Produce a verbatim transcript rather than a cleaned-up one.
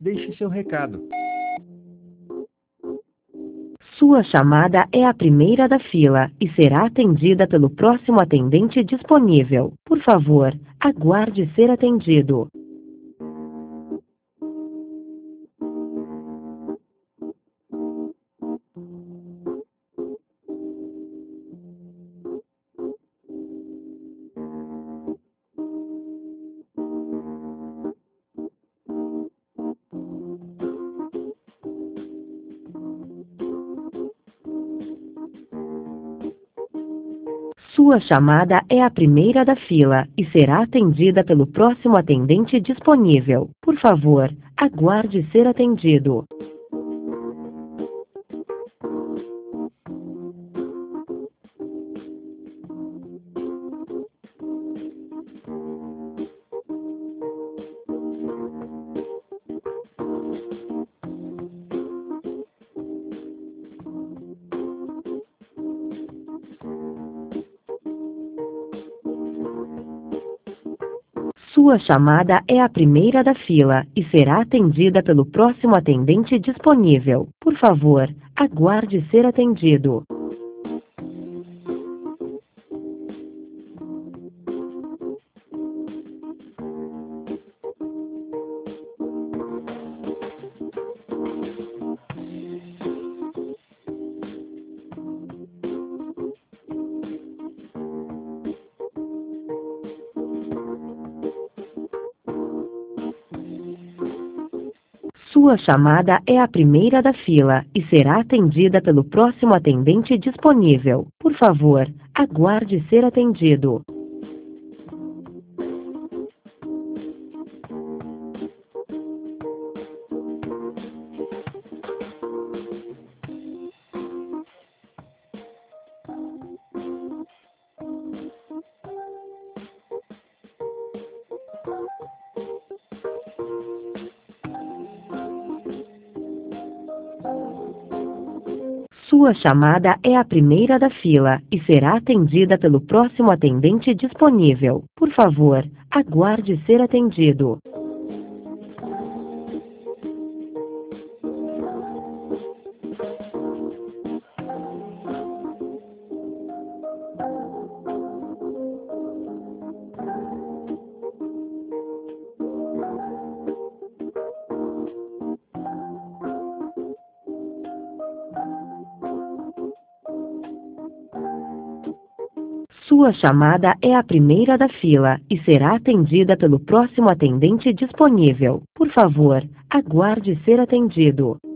Deixe seu recado. Sua chamada é a primeira da fila e será atendida pelo próximo atendente disponível. Por favor, aguarde ser atendido. Sua chamada é a primeira da fila e será atendida pelo próximo atendente disponível. Por favor, aguarde ser atendido. Sua chamada é a primeira da fila e será atendida pelo próximo atendente disponível. Por favor, aguarde ser atendido. Sua chamada é a primeira da fila e será atendida pelo próximo atendente disponível. Por favor, aguarde ser atendido. Sua chamada é a primeira da fila e será atendida pelo próximo atendente disponível. Por favor, aguarde ser atendido. Sua chamada é a primeira da fila e será atendida pelo próximo atendente disponível. Por favor, aguarde ser atendido.